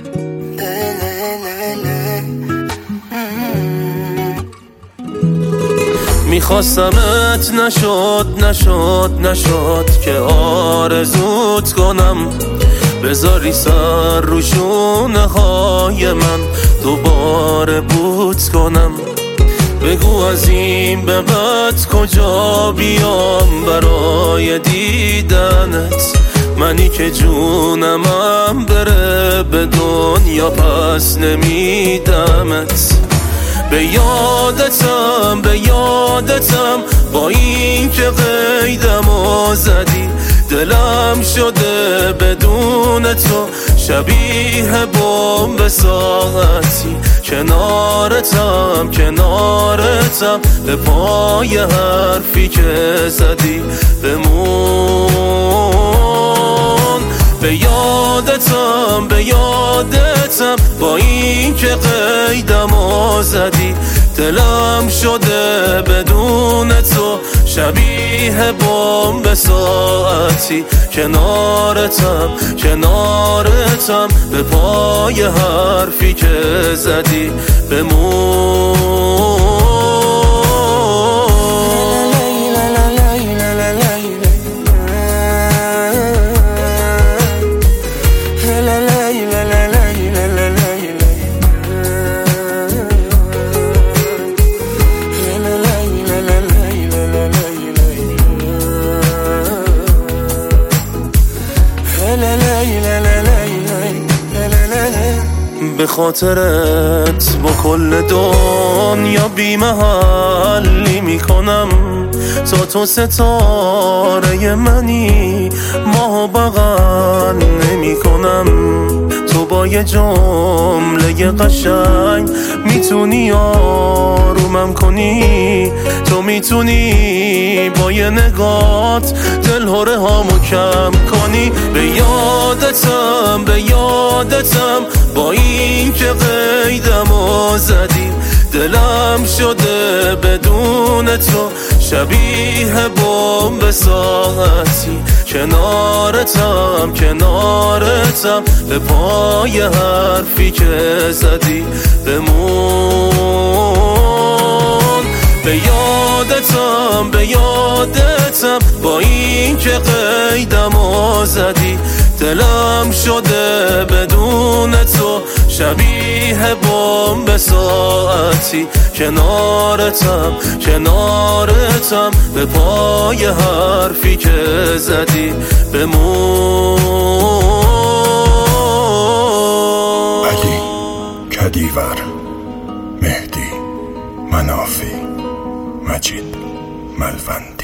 میخواستمت نشد که آرزوت کنم، بذاری سر رو شونه های من دوباره بوت کنم. بگو از این به بعد کجا بیام برای دیدنت، منی که جونمم بره به دنیا پس نمیدمت. به یادتم با این که قیدمو زدی، دلم شده بدون تو شبیه بمب ساعتی. کنارتم به پای حرفی که زدی بمون. به یادتم با این که قیدمو زدی، دلم شده بدون تو شبیه بمب ساعتی. کنارتم به پای حرفی که زدی بمون. به خاطرت با کل دنیا بی‌محلی میکنم، تا تو ستاره منی ماهو بغل نمیکنم. تو با یه جمله قشنگ میتونی آرومم کنی، تو میتونی با یه نگات دلهره هامو کم کنی. به یادتم با این که قیدمو زدی، دلم شده بدون تو شبیه بمب ساعتی. کنارتم به پای حرفی که زدی بمون. به یادتم با این که قیدمو زدی، دلم شده بدون تو شبیه بمب ساعتی. کنارتم به پای حرفی که زدی بمون. علی کدیور، مهدی منافی، مجید ملوند.